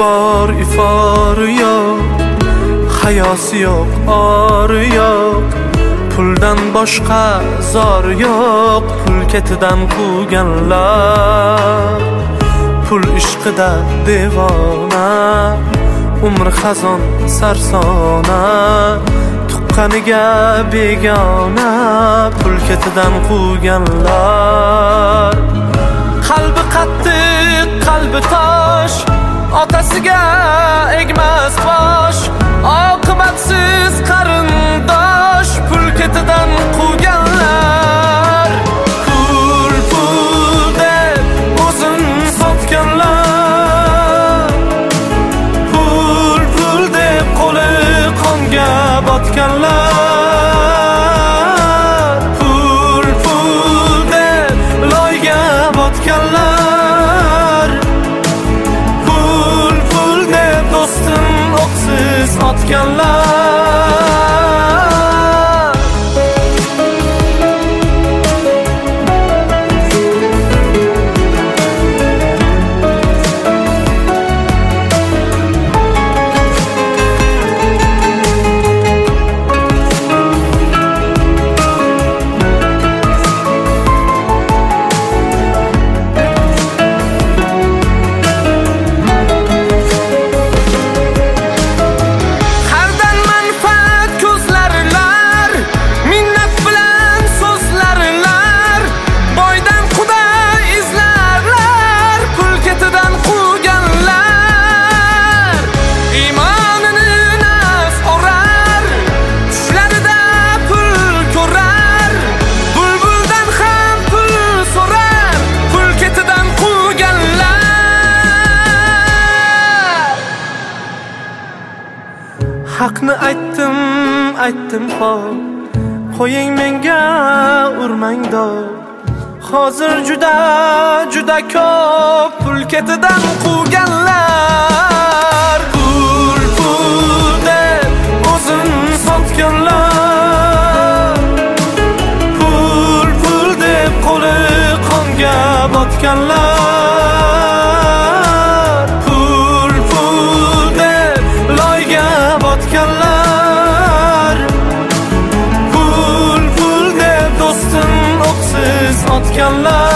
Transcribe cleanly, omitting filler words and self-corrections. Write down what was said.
bor ifori yo'q, hayosi yo'q, ori yo'q, puldan boshqa zor yo'q. Pul ketidan quvganlar pul ishqida devona, umr xazon sarsona, tuqqaniga begona. Pul ketidan quvganlar qalbi qattiq, qalbi tosh, otasiga egmas bosh, oqibatsiz qarindosh. Pul ketidan quvganlar pul pul deb o'zin sotganlar, pul pul deb qo'li qonga botganlar, pul pul deb loyga botganlar, pul pul deb do'stin o'qsiz otganlar. Haqni aytdim, aytdim xo'p, qo'ying menga urmang do'q. Hozir juda juda ko'p pul ketidan quvganlar, pul pul deb o'zin sotganlar, pul pul deb qo'li qonga botganlar, pul pul deb loyga botganlar, pul pul deb do'stin o'qsiz otganlar.